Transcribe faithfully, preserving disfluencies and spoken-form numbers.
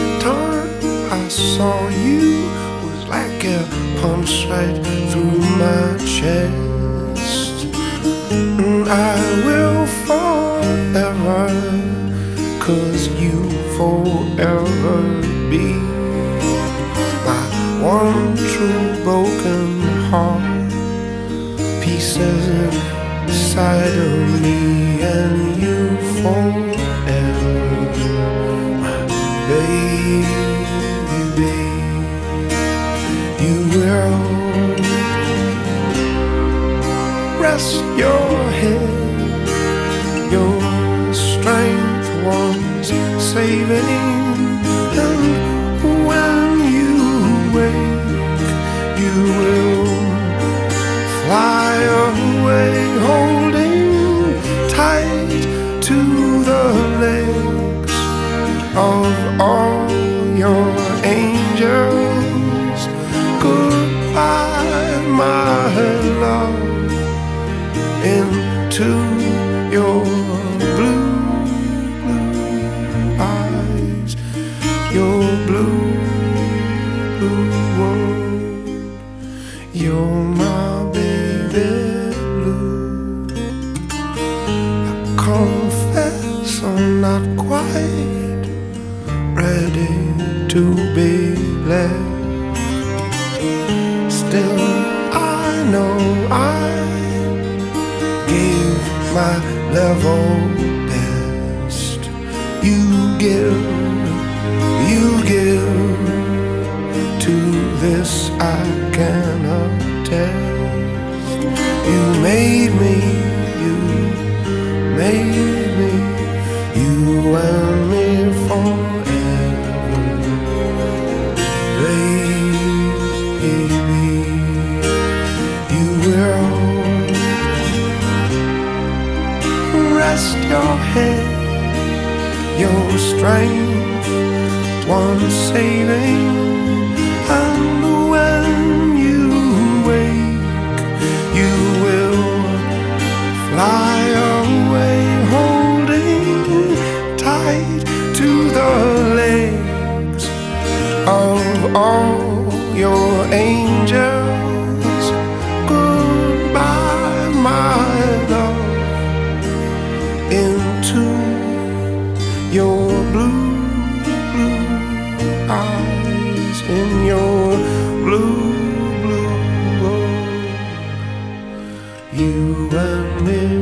time I saw you was like a punch right through my chest. And I will forever, 'cause you forever be my one true broken heart, pieces inside of me, and you forever, my baby. You will rest your head, your strength was saving, and when you wake, you will fly away, holding tight to the legs of all your angels. Goodbye, my love, into your blue, blue eyes, your blue, blue world. You're my baby blue. I confess I'm not quite ready to be left. Still, I know I gave my level best. You give, you give, to this I can attest. You made me, you made me, you and me forever, baby. You will rest your head, your strength once saving, and when you wake, you will fly away, holding tight to the legs of all your angels. Goodbye, my love, into your blue, blue eyes, in your blue, blue world. You and me.